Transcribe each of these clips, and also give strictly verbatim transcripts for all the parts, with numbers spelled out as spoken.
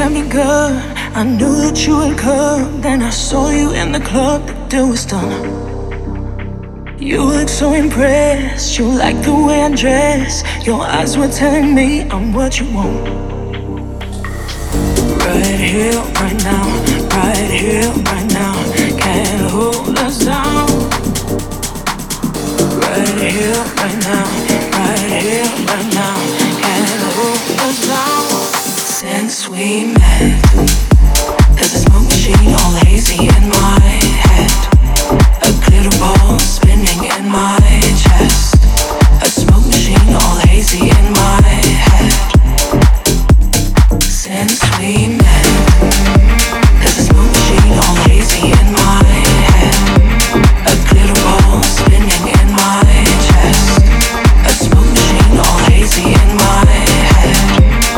at me good. I knew that you would come. Then I saw you in the club, the deal was done. You look so impressed, you like the way I dress. Your eyes were telling me I'm what you want. Right here, right now, right here, right now. Can't hold us down. Right here, right now, right here, right now. Can't hold us down. Since we met, there's a smoke machine all hazy in my head. A glitter ball spinning in my chest. A smoke machine all hazy in my head. Since we met, there's a smoke machine all hazy in my head. A glitter ball spinning in my chest. A smoke machine all hazy in my head.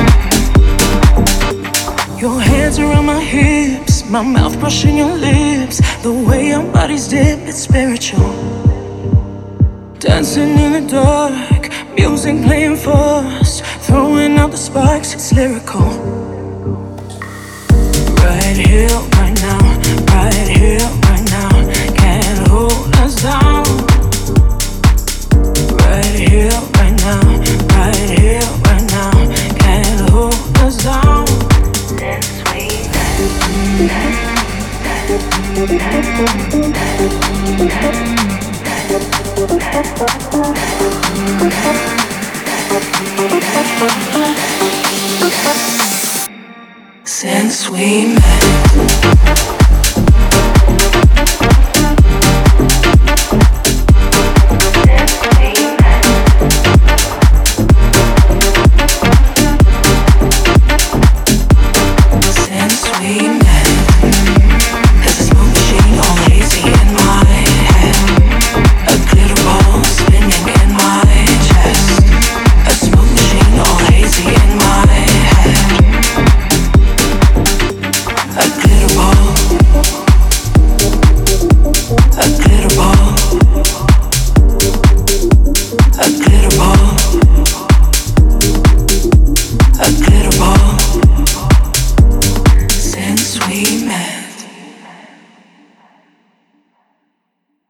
Your hands around my hips, my mouth brushing your lips. The way our bodies dip, it's spiritual. Dancing in the dark, music playing for us. Throwing out the sparks, it's lyrical. Right here, right now, right here, right now. Can't hold us down. Right here, right now, right here, right now. Can't hold us down. Since we Since we met.